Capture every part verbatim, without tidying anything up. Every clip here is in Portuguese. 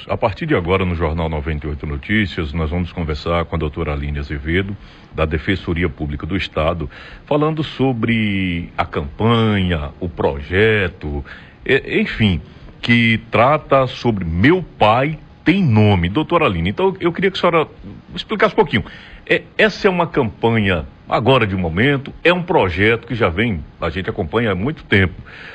A partir de agora, no Jornal noventa e oito Notícias, nós vamos conversar com a doutora Aline Azevedo, da Defensoria Pública do Estado, falando sobre a campanha, o projeto, enfim, que trata sobre Meu Pai Tem Nome. Doutora Aline, então eu queria que a senhora explicasse um pouquinho. É, essa é uma campanha agora de momento, é um projeto que já vem, a gente acompanha há muito tempo,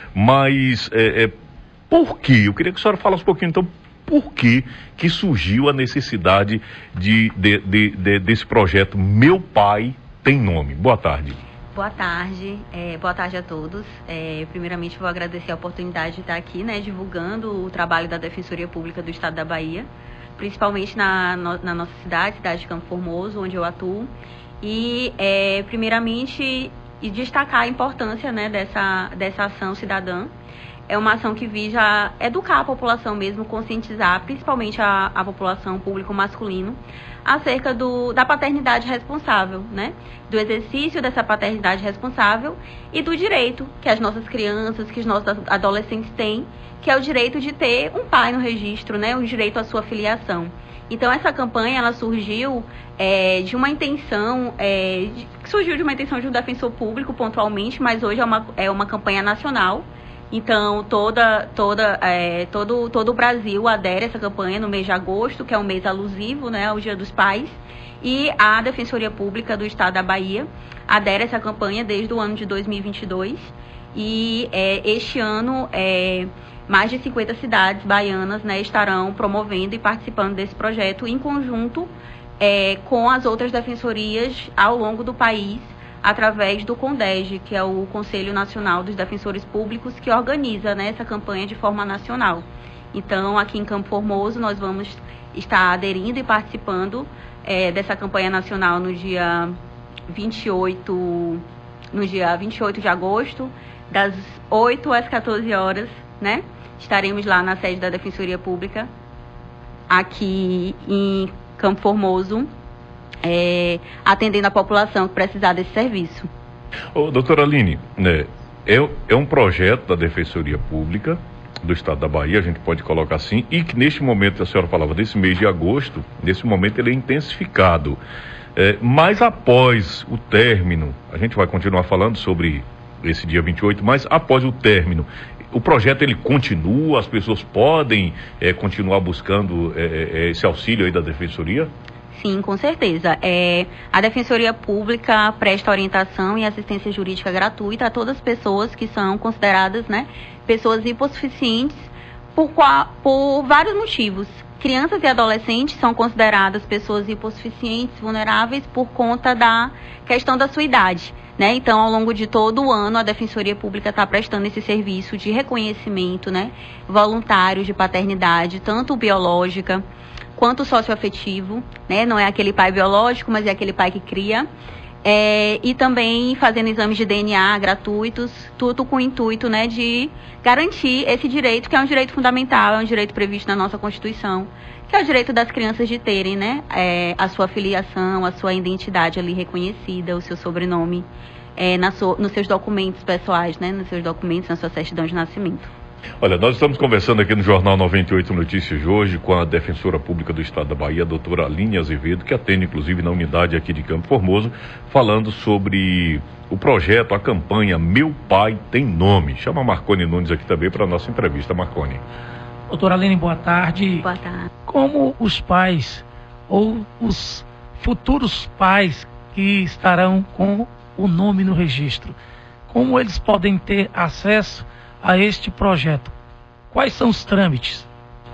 mas é, é, por quê? Eu queria que a senhora falasse um pouquinho, então, por que que surgiu a necessidade de, de, de, de, desse projeto Meu Pai Tem Nome? Boa tarde. Boa tarde, é, boa tarde a todos. É, primeiramente, vou agradecer a oportunidade de estar aqui, né, divulgando o trabalho da Defensoria Pública do Estado da Bahia, principalmente na, no, na nossa cidade, cidade de Campo Formoso, onde eu atuo. E, é, primeiramente, e destacar a importância, né, dessa, dessa ação cidadã. É uma ação que visa educar a população mesmo, conscientizar, principalmente a, a população público masculino, acerca do, da paternidade responsável, né? Do exercício dessa paternidade responsável e do direito que as nossas crianças, que os nossos adolescentes têm, que é o direito de ter um pai no registro, né? O direito à sua filiação. Então, essa campanha, ela surgiu é, de uma intenção, é, de, surgiu de uma intenção de um defensor público, pontualmente, mas hoje é uma, é uma campanha nacional. Então, toda, toda, é, todo, todo o Brasil adere a essa campanha no mês de agosto, que é um mês alusivo, né, ao Dia dos Pais, e a Defensoria Pública do Estado da Bahia adere a essa campanha desde o ano de dois mil e vinte e dois, e é, este ano é, mais de cinquenta cidades baianas, né, estarão promovendo e participando desse projeto em conjunto é, com as outras defensorias ao longo do país, através do CONDEG, que é o Conselho Nacional dos Defensores Públicos, que organiza, né, essa campanha de forma nacional. Então, aqui em Campo Formoso, nós vamos estar aderindo e participando é, dessa campanha nacional no dia vinte e oito, no dia vinte e oito de agosto, das oito às quatorze horas, né? Estaremos lá na sede da Defensoria Pública, aqui em Campo Formoso, É, atendendo a população que precisar desse serviço. Ô, doutora Aline, né, é, é um projeto da Defensoria Pública do Estado da Bahia, a gente pode colocar assim, e que neste momento, a senhora falava desse mês de agosto, nesse momento ele é intensificado. É, mas após o término, a gente vai continuar falando sobre esse dia vinte e oito, mas após o término, o projeto ele continua, as pessoas podem é, continuar buscando é, esse auxílio aí da Defensoria? Sim, com certeza. É, a Defensoria Pública presta orientação e assistência jurídica gratuita a todas as pessoas que são consideradas, né, pessoas hipossuficientes por, qual, por vários motivos. Crianças e adolescentes são consideradas pessoas hipossuficientes, vulneráveis, por conta da questão da sua idade, né? Então, ao longo de todo o ano, a Defensoria Pública está prestando esse serviço de reconhecimento, né, voluntário de paternidade, tanto biológica quanto socioafetivo, né? Não é aquele pai biológico, mas é aquele pai que cria. É, e também fazendo exames de D N A gratuitos, tudo com o intuito, né, de garantir esse direito, que é um direito fundamental, é um direito previsto na nossa Constituição, que é o direito das crianças de terem, né, é, a sua filiação, a sua identidade ali reconhecida, o seu sobrenome, é, na so, nos seus documentos pessoais, né, nos seus documentos, na sua certidão de nascimento. Olha, nós estamos conversando aqui no Jornal noventa e oito Notícias de hoje com a Defensora Pública do Estado da Bahia, a doutora Aline Azevedo, que atende inclusive na unidade aqui de Campo Formoso, falando sobre o projeto, a campanha Meu Pai Tem Nome. Chama a Marcone Nunes aqui também para a nossa entrevista. Marcone. Doutora Aline, boa tarde. Boa tarde. Como os pais ou os futuros pais que estarão com o nome no registro, como eles podem ter acesso a este projeto? Quais são os trâmites?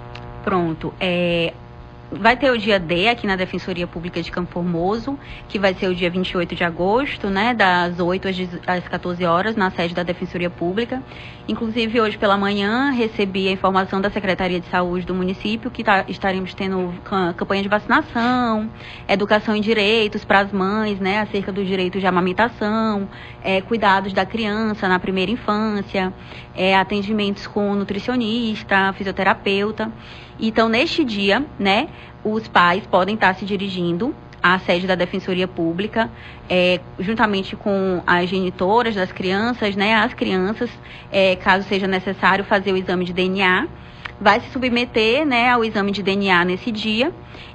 Pronto, é, vai ter o dia D aqui na Defensoria Pública de Campo Formoso, que vai ser o dia vinte e oito de agosto, né, das oito às quatorze horas, na sede da Defensoria Pública. Inclusive, hoje pela manhã, recebi a informação da Secretaria de Saúde do município que tá, estaremos tendo campanha de vacinação, educação em direitos para as mães, né, acerca dos direitos de amamentação, é, cuidados da criança na primeira infância, é, atendimentos com nutricionista, fisioterapeuta. Então, neste dia, né, os pais podem estar se dirigindo à sede da Defensoria Pública, é, juntamente com as genitoras das crianças, né, as crianças, é, caso seja necessário fazer o exame de D N A, vai se submeter, né, ao exame de D N A nesse dia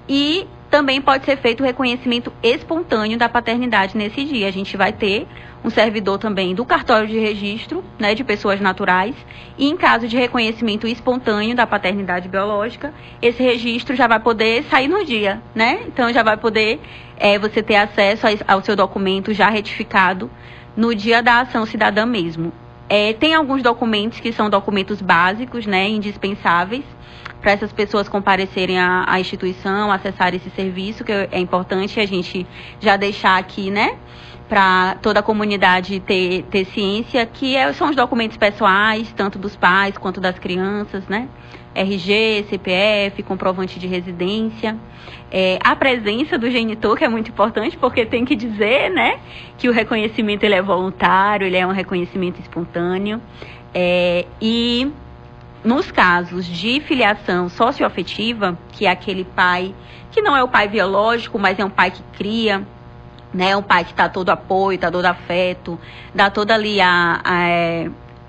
e também pode ser feito o reconhecimento espontâneo da paternidade nesse dia. A gente vai ter um servidor também do cartório de registro, né, de pessoas naturais, e em caso de reconhecimento espontâneo da paternidade biológica, esse registro já vai poder sair no dia, né? Então já vai poder é, você ter acesso ao seu documento já retificado no dia da ação cidadã mesmo. É, tem alguns documentos que são documentos básicos, né, indispensáveis, para essas pessoas comparecerem à, à instituição, acessar esse serviço, que é importante a gente já deixar aqui, né, para toda a comunidade ter, ter ciência, que é, são os documentos pessoais, tanto dos pais quanto das crianças, né, R G, C P F, comprovante de residência, é, a presença do genitor, que é muito importante, porque tem que dizer, né, que o reconhecimento ele é voluntário, ele é um reconhecimento espontâneo, é, e nos casos de filiação socioafetiva, que é aquele pai que não é o pai biológico, mas é um pai que cria, né, é um pai que dá todo apoio, dá todo afeto, dá toda ali a, a,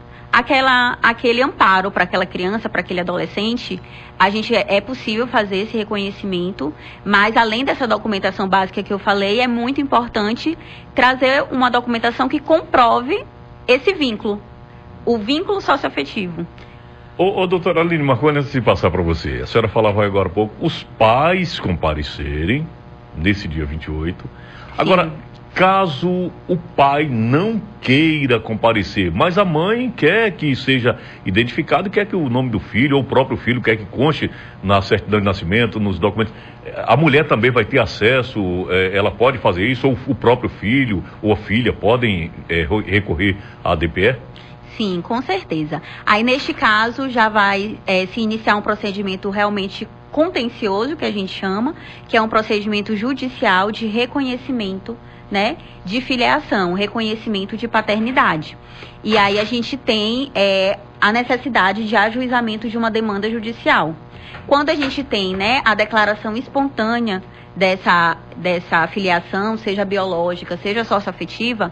aquela, aquele amparo para aquela criança, para aquele adolescente, a gente é possível fazer esse reconhecimento, mas além dessa documentação básica que eu falei, é muito importante trazer uma documentação que comprove esse vínculo, o vínculo socioafetivo. Ô, ô doutora Aline Marconi, antes de passar para você, a senhora falava agora há pouco, os pais comparecerem nesse dia vinte e oito. Agora, sim, caso o pai não queira comparecer, mas a mãe quer que seja identificado, quer que o nome do filho ou o próprio filho quer que conste na certidão de nascimento, nos documentos, a mulher também vai ter acesso, ela pode fazer isso, ou o próprio filho ou a filha podem é, recorrer à D P E? Sim, com certeza. Aí, neste caso, já vai é, se iniciar um procedimento realmente contencioso, que a gente chama, que é um procedimento judicial de reconhecimento, né, de filiação, reconhecimento de paternidade. E aí a gente tem é, a necessidade de ajuizamento de uma demanda judicial. Quando a gente tem, né, a declaração espontânea dessa, dessa filiação, seja biológica, seja socioafetiva,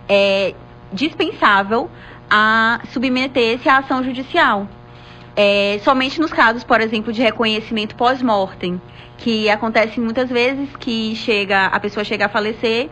é dispensável a submeter-se à ação judicial. É, somente nos casos, por exemplo, de reconhecimento pós-mortem, que acontece muitas vezes que chega, a pessoa chega a falecer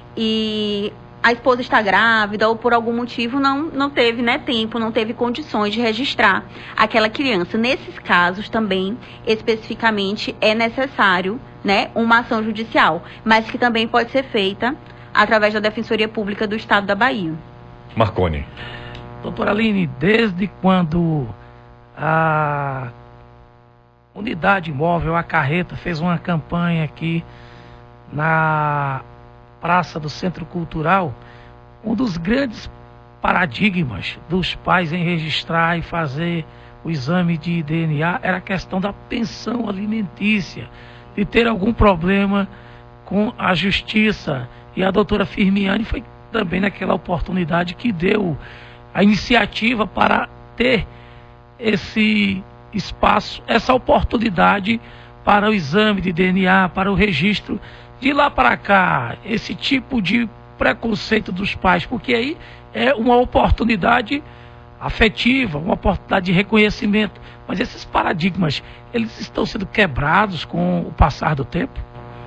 e a esposa está grávida ou por algum motivo não, não teve, né, tempo, não teve condições de registrar aquela criança. Nesses casos também, especificamente, é necessário, né, uma ação judicial, mas que também pode ser feita através da Defensoria Pública do Estado da Bahia. Marconi. Doutora Aline, desde quando a Unidade Móvel, a Carreta, fez uma campanha aqui na Praça do Centro Cultural, um dos grandes paradigmas dos pais em registrar e fazer o exame de D N A era a questão da pensão alimentícia, de ter algum problema com a justiça. E a doutora Firmiani foi também naquela oportunidade que deu a iniciativa para ter esse espaço, essa oportunidade para o exame de D N A, para o registro. De lá para cá, esse tipo de preconceito dos pais, porque aí é uma oportunidade afetiva, uma oportunidade de reconhecimento. Mas esses paradigmas, eles estão sendo quebrados com o passar do tempo?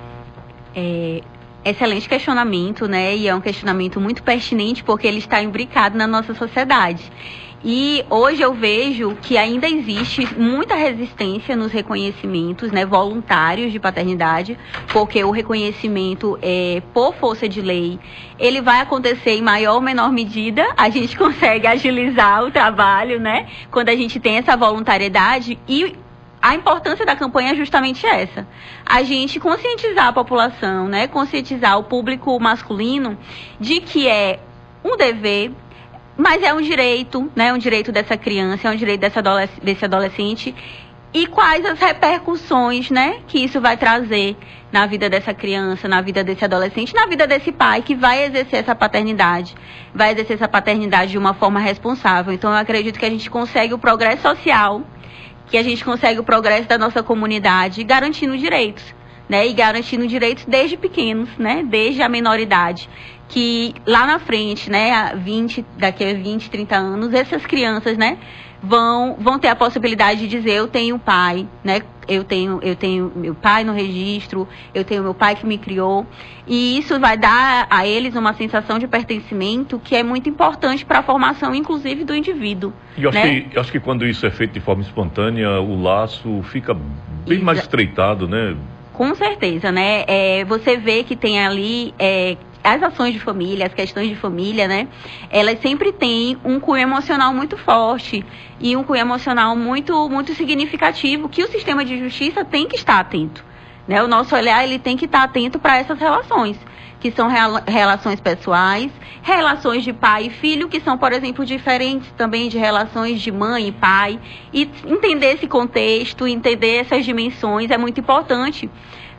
É... Excelente questionamento, né? E é um questionamento muito pertinente porque ele está imbricado na nossa sociedade. E hoje eu vejo que ainda existe muita resistência nos reconhecimentos, né, voluntários de paternidade, porque o reconhecimento é, por força de lei, ele vai acontecer em maior ou menor medida. A gente consegue agilizar o trabalho, né, quando a gente tem essa voluntariedade. E a importância da campanha é justamente essa. A gente conscientizar a população, né, conscientizar o público masculino de que é um dever, mas é um direito, né, um direito dessa criança, é um direito desse, adolesc desse adolescente, e quais as repercussões, né, que isso vai trazer na vida dessa criança, na vida desse adolescente, na vida desse pai que vai exercer essa paternidade, vai exercer essa paternidade de uma forma responsável. Então eu acredito que a gente consegue o progresso social, que a gente consegue o progresso da nossa comunidade garantindo direitos, né? E garantindo direitos desde pequenos, né? Desde a menoridade. Que lá na frente, né? vinte, daqui a vinte, trinta anos, essas crianças, né? vão, vão ter a possibilidade de dizer, eu tenho pai, né? Eu tenho, eu tenho meu pai no registro, eu tenho meu pai que me criou. E isso vai dar a eles uma sensação de pertencimento que é muito importante para a formação, inclusive, do indivíduo. E eu acho, né? que, eu acho que quando isso é feito de forma espontânea, o laço fica bem Exa- mais estreitado, né? Com certeza, né? É, você vê que tem ali... É, as ações de família, as questões de família, né? Elas sempre têm um cunho emocional muito forte e um cunho emocional muito, muito significativo que o sistema de justiça tem que estar atento, né? O nosso olhar, ele tem que estar atento para essas relações, que são rela- relações pessoais, relações de pai e filho, que são, por exemplo, diferentes também de relações de mãe e pai. E entender esse contexto, entender essas dimensões é muito importante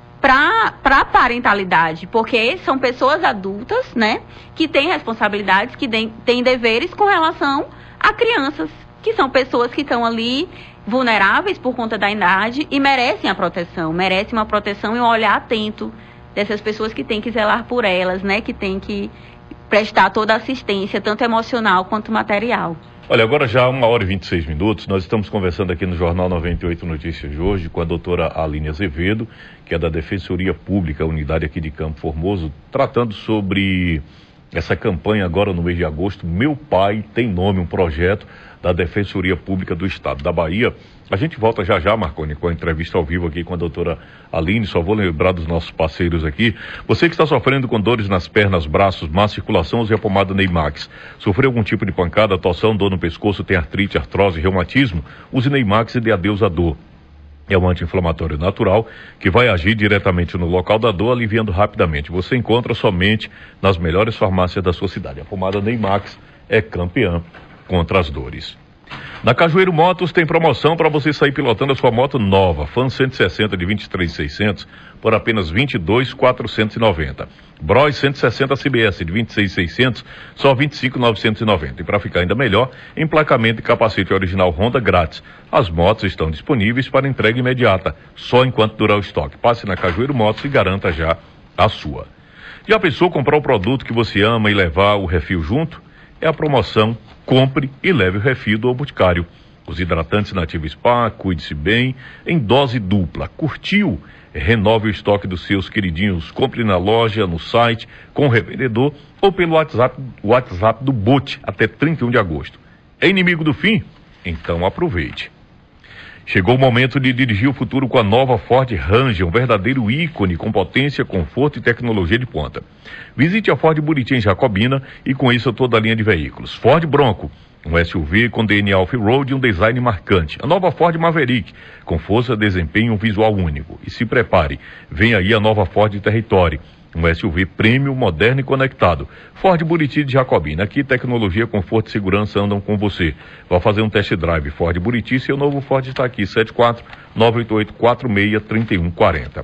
para a parentalidade, porque são pessoas adultas, né, que têm responsabilidades, que têm, têm deveres com relação a crianças, que são pessoas que estão ali vulneráveis por conta da idade e merecem a proteção, merecem uma proteção e um olhar atento dessas pessoas que têm que zelar por elas, né, que têm que prestar toda a assistência, tanto emocional quanto material. Olha, agora já uma hora e vinte e seis minutos, nós estamos conversando aqui no Jornal noventa e oito Notícias de hoje com a doutora Aline Azevedo, que é da Defensoria Pública, unidade aqui de Campo Formoso, tratando sobre essa campanha agora no mês de agosto, Meu Pai Tem Nome, um projeto da Defensoria Pública do Estado da Bahia. A gente volta já já, Marconi, com a entrevista ao vivo aqui com a doutora Aline. Só vou lembrar dos nossos parceiros aqui. Você que está sofrendo com dores nas pernas, braços, má circulação, use a pomada Neymax. Sofreu algum tipo de pancada, torção, dor no pescoço, tem artrite, artrose, reumatismo? Use Neymax e dê adeus à dor. É um anti-inflamatório natural que vai agir diretamente no local da dor, aliviando rapidamente. Você encontra somente nas melhores farmácias da sua cidade. A pomada Neymax é campeã contra as dores. Na Cajueiro Motos tem promoção para você sair pilotando a sua moto nova, Fan cento e sessenta de vinte e três mil e seiscentos por apenas vinte e dois mil quatrocentos e noventa. Bros cento e sessenta C B S de vinte e seis mil e seiscentos, só vinte e cinco mil novecentos e noventa. E para ficar ainda melhor, emplacamento e capacete original Honda grátis. As motos estão disponíveis para entrega imediata, só enquanto durar o estoque. Passe na Cajueiro Motos e garanta já a sua. Já pensou comprar o produto que você ama e levar o refil junto? É a promoção Compre e Leve o Refil do Boticário. Os hidratantes Nativa Spa, cuide-se bem, em dose dupla. Curtiu? Renove o estoque dos seus queridinhos. Compre na loja, no site, com o revendedor ou pelo WhatsApp, WhatsApp do Bote até trinta e um de agosto. É inimigo do fim? Então aproveite. Chegou o momento de dirigir o futuro com a nova Ford Ranger, um verdadeiro ícone com potência, conforto e tecnologia de ponta. Visite a Ford Buriti em Jacobina e conheça toda a linha de veículos. Ford Bronco, um S U V com D N A off-road e um design marcante. A nova Ford Maverick, com força, desempenho e um visual único. E se prepare, vem aí a nova Ford Territory, um S U V premium, moderno e conectado. Ford Buriti de Jacobina. Aqui tecnologia, conforto e segurança andam com você. Vá fazer um test drive Ford Buriti, seu novo Ford está aqui, sete quatro nove oito oito quatro seis três um quatro zero.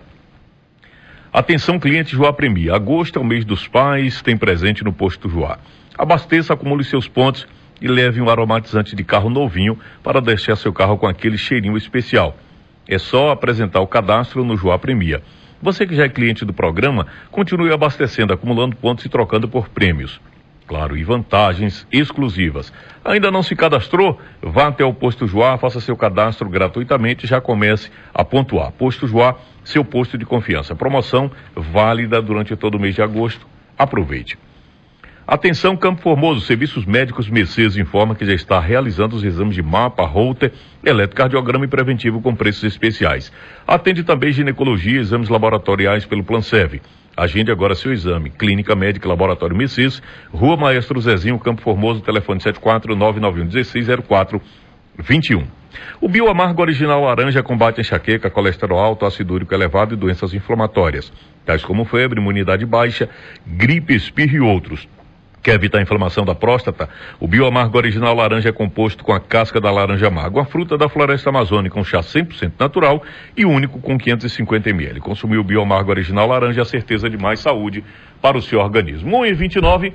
Atenção cliente Joá Premier. Agosto é o mês dos pais, tem presente no posto Joá. Abasteça, acumule seus pontos e leve um aromatizante de carro novinho para deixar seu carro com aquele cheirinho especial. É só apresentar o cadastro no Joá Premier. Você que já é cliente do programa, continue abastecendo, acumulando pontos e trocando por prêmios. Claro, e vantagens exclusivas. Ainda não se cadastrou? Vá até o Posto Joá, faça seu cadastro gratuitamente e já comece a pontuar. Posto Joá, seu posto de confiança. Promoção válida durante todo o mês de agosto. Aproveite. Atenção Campo Formoso, Serviços Médicos Mercedes informa que já está realizando os exames de mapa, Holter, eletrocardiograma e preventivo com preços especiais. Atende também ginecologia e exames laboratoriais pelo Planserve. Agende agora seu exame. Clínica Médica Laboratório Mercedes, Rua Maestro Zezinho, Campo Formoso, telefone sete quatro nove nove um um seis zero quatro dois um. O Bioamargo Original Laranja combate enxaqueca, colesterol alto, ácido úrico elevado e doenças inflamatórias, tais como febre, imunidade baixa, gripe, espirro e outros. Quer evitar a inflamação da próstata? O Bioamargo Original Laranja é composto com a casca da laranja amarga, uma fruta da floresta amazônica, um chá cem por cento natural e único com quinhentos e cinquenta mililitros. Consumir o Bioamargo Original Laranja é a certeza de mais saúde para o seu organismo. uma e vinte e nove,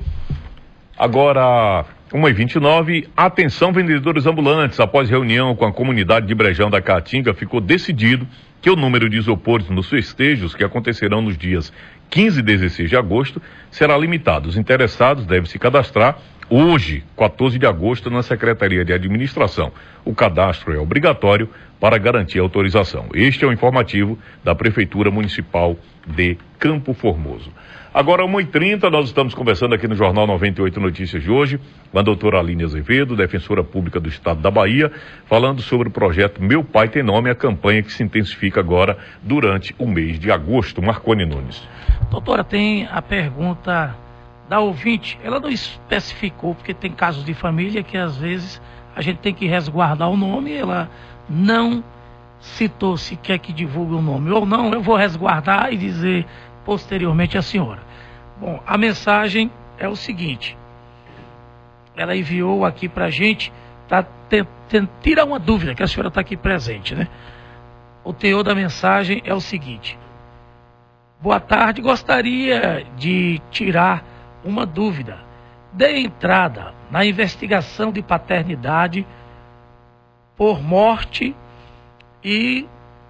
agora uma e vinte e nove, atenção vendedores ambulantes. Após reunião com a comunidade de Brejão da Caatinga, ficou decidido que o número de isopores nos festejos que acontecerão nos dias quinze e dezesseis de agosto será limitado. Os interessados devem se cadastrar hoje, quatorze de agosto, na Secretaria de Administração. O cadastro é obrigatório para garantir a autorização. Este é o informativo da Prefeitura Municipal de Campo Formoso. Agora, uma e trinta, nós estamos conversando aqui no Jornal noventa e oito Notícias de hoje, com a doutora Aline Azevedo, defensora pública do Estado da Bahia, falando sobre o projeto Meu Pai Tem Nome, a campanha que se intensifica agora durante o mês de agosto. Marconi Nunes. Doutora, tem a pergunta da ouvinte. Ela não especificou, porque tem casos de família que às vezes a gente tem que resguardar o nome. Ela não citou se quer que divulgue o nome ou não. Eu vou resguardar e dizer posteriormente à senhora. Bom, a mensagem é o seguinte. Ela enviou aqui para a gente para tirar uma dúvida, que a senhora está aqui presente, né? O teor da mensagem é o seguinte. Boa tarde, gostaria de tirar uma dúvida. Dê entrada na investigação de paternidade por morte e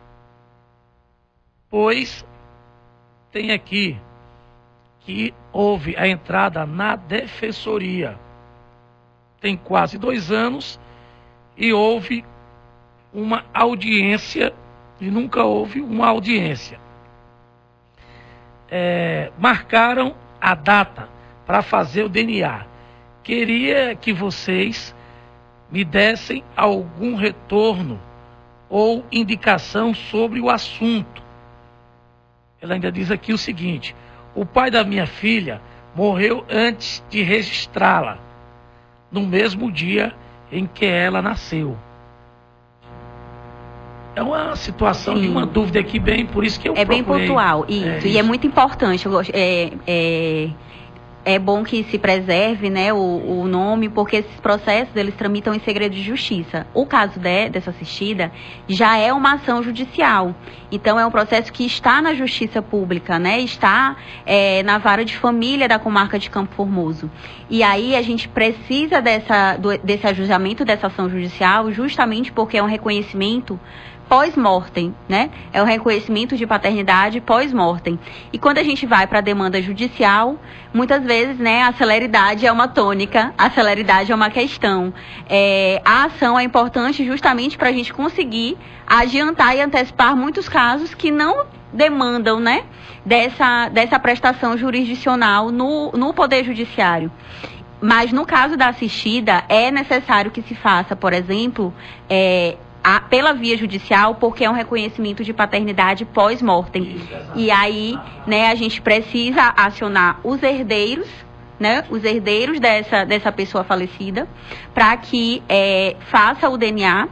pois tem aqui que houve a entrada na defensoria. Tem quase dois anos e houve uma audiência e nunca houve uma audiência. É, marcaram a data para fazer o D N A. Queria que vocês me dessem algum retorno ou indicação sobre o assunto. Ela ainda diz aqui o seguinte: o pai da minha filha morreu antes de registrá-la, no mesmo dia em que ela nasceu. É uma situação Sim. de uma dúvida aqui bem, por isso que eu É procurei. bem pontual, isso, é, e isso. é muito importante. Eu gosto, é, é, é bom que se preserve, né, o, o nome, porque esses processos eles tramitam em segredo de justiça. O caso de, dessa assistida já é uma ação judicial. Então é um processo que está na justiça pública, né? Está é, na vara de família da comarca de Campo Formoso. E aí a gente precisa dessa, do, desse ajustamento dessa ação judicial, justamente porque é um reconhecimento pós-mortem, né? É o reconhecimento de paternidade pós-mortem. E quando a gente vai para a demanda judicial, muitas vezes, né, a celeridade é uma tônica, a celeridade é uma questão. É, a ação é importante justamente para a gente conseguir adiantar e antecipar muitos casos que não demandam, né, dessa, dessa prestação jurisdicional no, no Poder Judiciário. Mas no caso da assistida, é necessário que se faça, por exemplo, é, A, pela via judicial, porque é um reconhecimento de paternidade pós-mortem. E aí, né, a gente precisa acionar os herdeiros, né, os herdeiros dessa, dessa pessoa falecida, para que é, faça o D N A,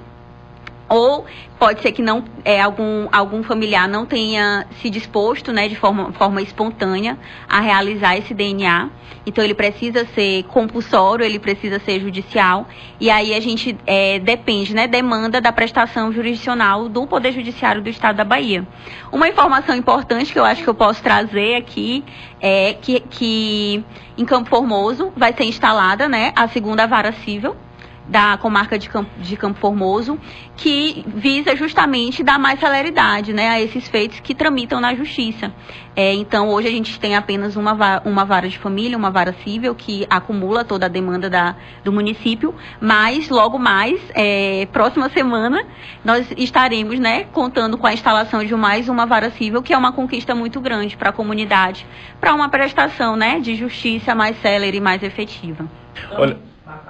ou pode ser que não, é, algum, algum familiar não tenha se disposto, né, de forma, forma espontânea a realizar esse D N A. Então ele precisa ser compulsório, ele precisa ser judicial. E aí a gente é, depende, né, demanda da prestação jurisdicional do Poder Judiciário do Estado da Bahia. Uma informação importante que eu acho que eu posso trazer aqui é que, que em Campo Formoso vai ser instalada, né, a segunda vara civil da comarca de Campo, de Campo Formoso, que visa justamente dar mais celeridade, né, a esses feitos que tramitam na justiça. É, então, hoje a gente tem apenas uma, va uma vara de família, uma vara civil, que acumula toda a demanda da, do município, mas logo mais, é, próxima semana, nós estaremos, né, contando com a instalação de mais uma vara civil, que é uma conquista muito grande para a comunidade, para uma prestação, né, de justiça mais célere e mais efetiva. Olha...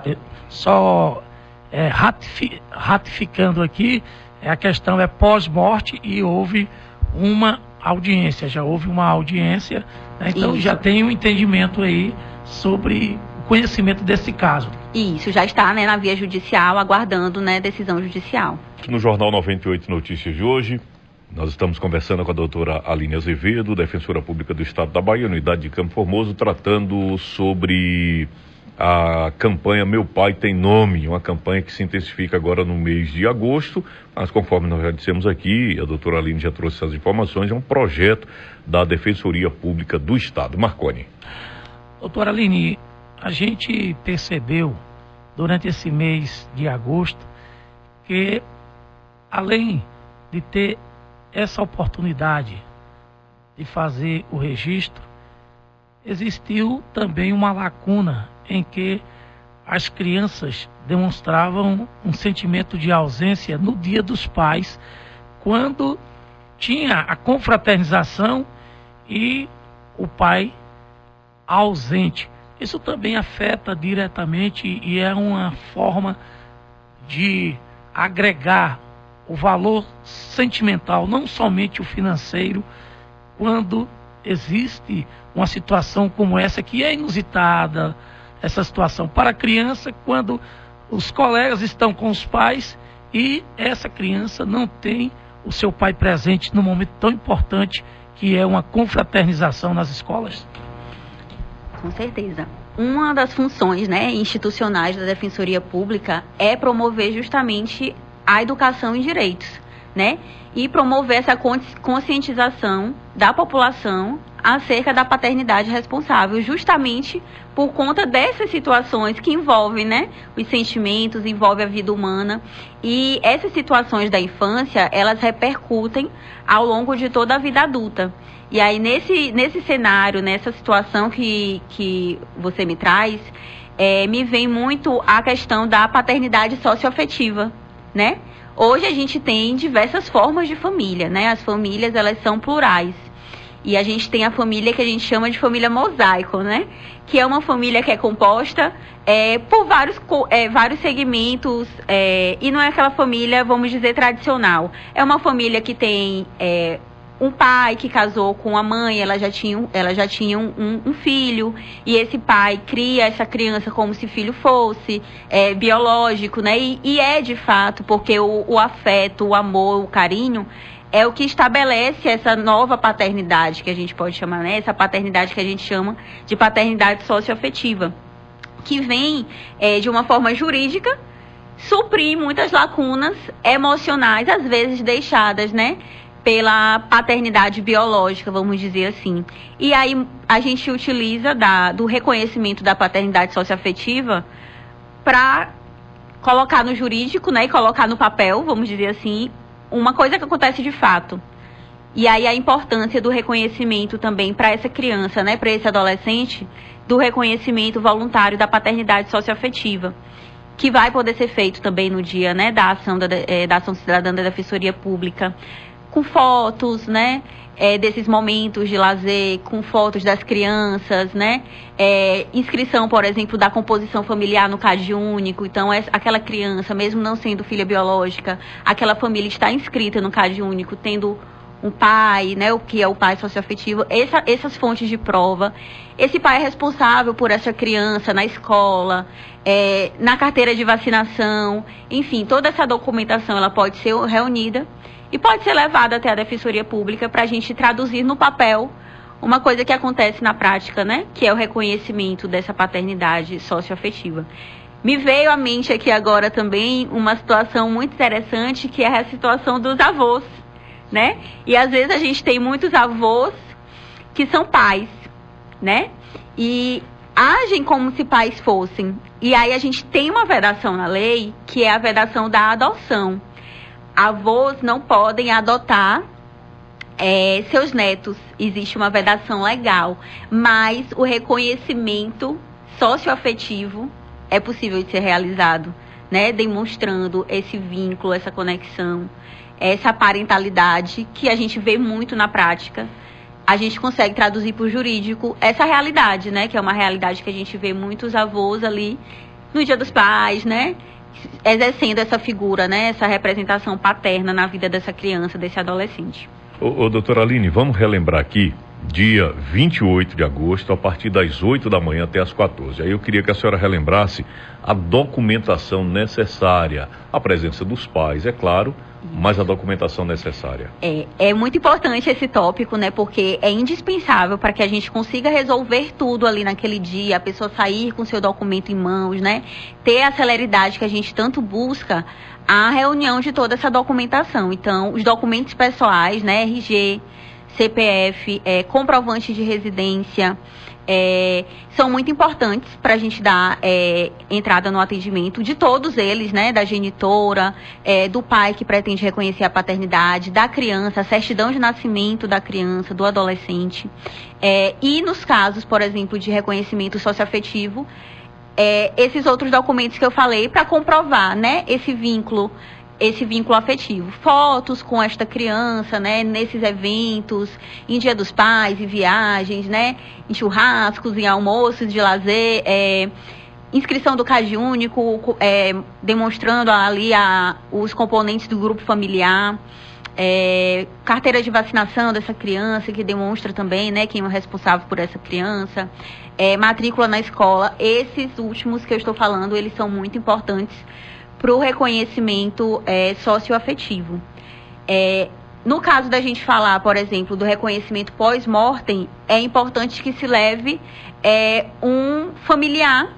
Só é, ratifi ratificando aqui, a questão é pós-morte e houve uma audiência, já houve uma audiência, né? Então Isso. já tem um entendimento aí sobre o conhecimento desse caso. Isso, já está, né, na via judicial, aguardando, né, decisão judicial. No Jornal noventa e oito Notícias de hoje, nós estamos conversando com a doutora Aline Azevedo, defensora pública do Estado da Bahia, unidade de Campo Formoso, tratando sobre a campanha Meu Pai Tem Nome, uma campanha que se intensifica agora no mês de agosto, mas conforme nós já dissemos aqui, a doutora Aline já trouxe essas informações, é um projeto da Defensoria Pública do Estado. Marconi. Doutora Aline, a gente percebeu durante esse mês de agosto que, além de ter essa oportunidade de fazer o registro, existiu também uma lacuna em que as crianças demonstravam um sentimento de ausência no Dia dos Pais, quando tinha a confraternização e o pai ausente. Isso também afeta diretamente e é uma forma de agregar o valor sentimental, não somente o financeiro, quando existe uma situação como essa, que é inusitada, essa situação para a criança, quando os colegas estão com os pais e essa criança não tem o seu pai presente num momento tão importante que é uma confraternização nas escolas. Com certeza. Uma das funções, né, institucionais da Defensoria Pública é promover justamente a educação em direitos, né? E promover essa conscientização da população acerca da paternidade responsável, justamente por conta dessas situações que envolvem, né, os sentimentos, envolvem a vida humana. E essas situações da infância, elas repercutem ao longo de toda a vida adulta. E aí, nesse, nesse cenário, nessa situação que, que você me traz, é, me vem muito a questão da paternidade socioafetiva, né? Hoje a gente tem diversas formas de família, né? As famílias, elas são plurais. E a gente tem a família que a gente chama de família mosaico, né? Que é uma família que é composta é, por vários, é, vários segmentos, é, e não é aquela família, vamos dizer, tradicional. É uma família que tem é, um pai que casou com a mãe, ela já tinha, ela já tinha um, um filho, e esse pai cria essa criança como se filho fosse é, biológico, né? E, e é de fato, porque o, o afeto, o amor, o carinho é o que estabelece essa nova paternidade, que a gente pode chamar, né? Essa paternidade que a gente chama de paternidade socioafetiva, que vem é, de uma forma jurídica suprir muitas lacunas emocionais, às vezes deixadas, né, pela paternidade biológica, vamos dizer assim. E aí a gente utiliza da, do reconhecimento da paternidade socioafetiva para colocar no jurídico, né, e colocar no papel, vamos dizer assim, uma coisa que acontece de fato. E aí a importância do reconhecimento também para essa criança, né, para esse adolescente, do reconhecimento voluntário da paternidade socioafetiva, que vai poder ser feito também no dia, né, da ação, da, é, da ação cidadã da Defensoria Pública, com fotos, né, é, desses momentos de lazer, com fotos das crianças, né, é, inscrição, por exemplo, da composição familiar no CAD único. Então, é, aquela criança, mesmo não sendo filha biológica, aquela família está inscrita no CAD único, tendo um pai, né, o que é o pai socioafetivo, essa, essas fontes de prova. Esse pai é responsável por essa criança na escola, é, na carteira de vacinação, enfim, toda essa documentação ela pode ser reunida e pode ser levada até a Defensoria Pública para a gente traduzir no papel uma coisa que acontece na prática, né? Que é o reconhecimento dessa paternidade socioafetiva. Me veio à mente aqui agora também uma situação muito interessante, que é a situação dos avós, né? E às vezes a gente tem muitos avós que são pais, né? E agem como se pais fossem. E aí a gente tem uma vedação na lei, que é a vedação da adoção. Avós não podem adotar é, seus netos. Existe uma vedação legal, mas o reconhecimento socioafetivo é possível de ser realizado, né? Demonstrando esse vínculo, essa conexão, essa parentalidade que a gente vê muito na prática. A gente consegue traduzir para o jurídico essa realidade, né? Que é uma realidade que a gente vê muitos avós ali no Dia dos Pais, né? Exercendo essa figura, né, essa representação paterna na vida dessa criança, desse adolescente. Ô, ô doutora Aline, vamos relembrar aqui, dia vinte e oito de agosto, a partir das oito da manhã até as quatorze. Aí eu queria que a senhora relembrasse a documentação necessária, a presença dos pais, é claro, mas a documentação necessária. É, é muito importante esse tópico, né, porque é indispensável para que a gente consiga resolver tudo ali naquele dia, a pessoa sair com seu documento em mãos, né, ter a celeridade que a gente tanto busca, a reunião de toda essa documentação. Então, os documentos pessoais, né, R G, C P F, é, comprovante de residência, é, são muito importantes para a gente dar é, entrada no atendimento de todos eles, né, da genitora, é, do pai que pretende reconhecer a paternidade, da criança, a certidão de nascimento da criança, do adolescente. É, e nos casos, por exemplo, de reconhecimento socioafetivo, é, esses outros documentos que eu falei para comprovar, né, esse vínculo, esse vínculo afetivo. Fotos com esta criança, né, nesses eventos, em Dia dos Pais, em viagens, né, em churrascos, em almoços de lazer, é, inscrição do CAD único, é, demonstrando ali a, os componentes do grupo familiar, é, carteira de vacinação dessa criança, que demonstra também, né, quem é o responsável por essa criança, é, matrícula na escola. Esses últimos que eu estou falando, eles são muito importantes para o reconhecimento é, socioafetivo. É, no caso da gente falar, por exemplo, do reconhecimento pós-mortem, é importante que se leve é, um familiar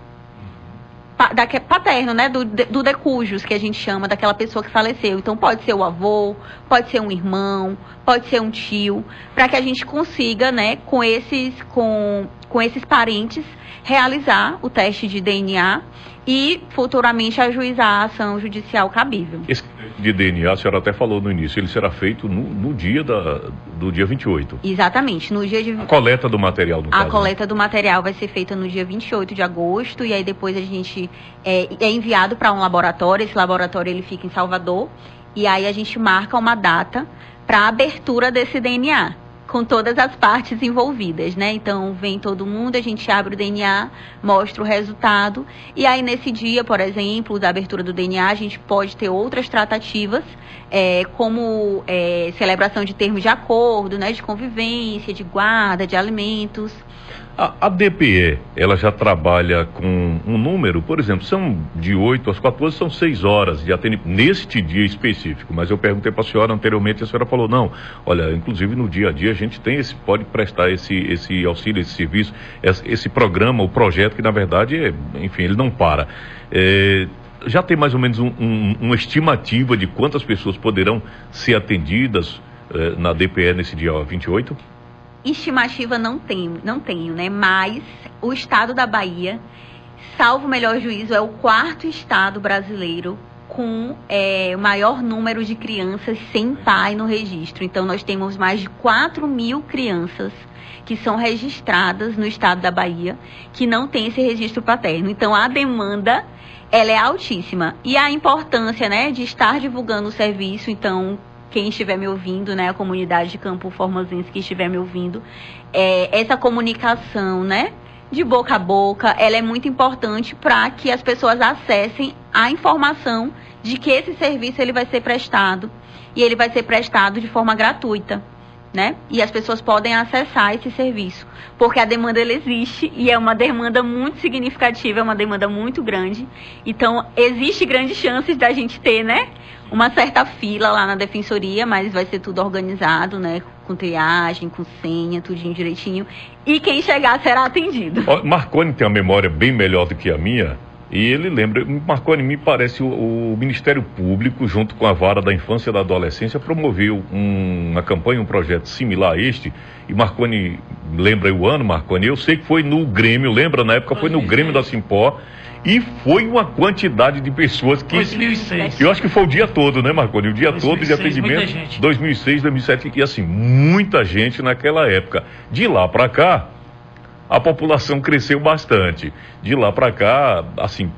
da, paterno, né, do, do decujus, que a gente chama, daquela pessoa que faleceu. Então, pode ser o avô, pode ser um irmão, pode ser um tio, para que a gente consiga, né, com esses, com, com esses parentes, realizar o teste de D N A e futuramente ajuizar a ação judicial cabível. Esse de D N A, a senhora até falou no início, ele será feito no, no dia da, do dia vinte e oito. Exatamente, no dia de... A coleta do material, no A caso, coleta né? do material vai ser feita no dia vinte e oito de agosto, e aí depois a gente é, é enviado para um laboratório. Esse laboratório ele fica em Salvador, e aí a gente marca uma data para a abertura desse D N A, com todas as partes envolvidas, né? Então, vem todo mundo, a gente abre o D N A, mostra o resultado, e aí nesse dia, por exemplo, da abertura do D N A, a gente pode ter outras tratativas, é, como é, celebração de termos de acordo, né? De convivência, de guarda, de alimentos. A, a D P E, ela já trabalha com um número, por exemplo, são de oito às quatorze, são seis horas de atendimento, neste dia específico, mas eu perguntei para a senhora anteriormente, a senhora falou, não, olha, inclusive no dia a dia a gente tem esse, pode prestar esse, esse auxílio, esse serviço, esse, esse programa, o projeto, que na verdade, é, enfim, ele não para. É, já tem mais ou menos um, um, uma estimativa de quantas pessoas poderão ser atendidas é, na D P E nesse dia vinte e oito? Estimativa não tenho, não tenho, né? Mas o estado da Bahia, salvo o melhor juízo, é o quarto estado brasileiro com é, o maior número de crianças sem pai no registro. Então, nós temos mais de quatro mil crianças que são registradas no estado da Bahia, que não tem esse registro paterno. Então, a demanda, ela é altíssima. E a importância, né, de estar divulgando o serviço, então... Quem estiver me ouvindo, né, a comunidade de Campo Formosense que estiver me ouvindo, é, essa comunicação, né, de boca a boca, ela é muito importante para que as pessoas acessem a informação de que esse serviço ele vai ser prestado, e ele vai ser prestado de forma gratuita, né, e as pessoas podem acessar esse serviço, porque a demanda ela existe, e é uma demanda muito significativa, é uma demanda muito grande. Então, existe grandes chances da gente ter, né, uma certa fila lá na defensoria, mas vai ser tudo organizado, né? Com triagem, com senha, tudinho direitinho. E quem chegar será atendido. Marconi tem uma memória bem melhor do que a minha. E ele lembra, Marconi, me parece, o, o Ministério Público, junto com a Vara da Infância e da Adolescência, promoveu um, uma campanha, um projeto similar a este. E Marconi, lembra o ano, Marconi? Eu sei que foi no Grêmio, lembra? Na época foi no Grêmio da Simpó. E foi uma quantidade de pessoas que... dois mil e seis. Eu acho que foi o dia todo, né, Marconi? O dia dois mil e seis, todo de atendimento. muita gente. dois mil e seis, dois mil e sete, e assim, muita gente naquela época. De lá para cá, a população cresceu bastante. De lá para cá, assim,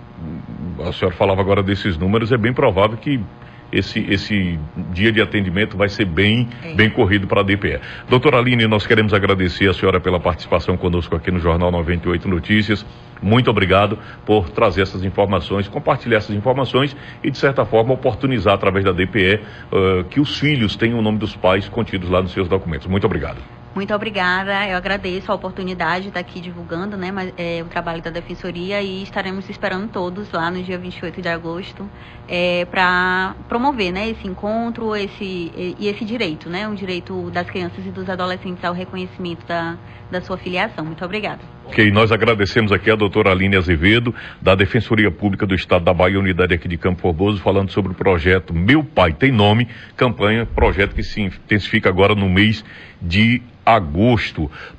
a senhora falava agora desses números, é bem provável que esse, esse dia de atendimento vai ser bem, é. bem corrido para a D P E. Doutora Aline, nós queremos agradecer a senhora pela participação conosco aqui no Jornal noventa e oito Notícias. Muito obrigado por trazer essas informações, compartilhar essas informações e, de certa forma, oportunizar através da D P E uh, que os filhos tenham o nome dos pais contidos lá nos seus documentos. Muito obrigado. Muito obrigada, eu agradeço a oportunidade de estar aqui divulgando, né, mas, é, o trabalho da Defensoria, e estaremos esperando todos lá no dia vinte e oito de agosto é, para promover, né, esse encontro esse, e, e esse direito, né, o direito das crianças e dos adolescentes ao reconhecimento da, da sua filiação. Muito obrigada. Ok, nós agradecemos aqui a doutora Aline Azevedo, da Defensoria Pública do Estado da Bahia, unidade aqui de Campo Formoso, falando sobre o projeto Meu Pai Tem Nome, campanha, projeto que se intensifica agora no mês de agosto.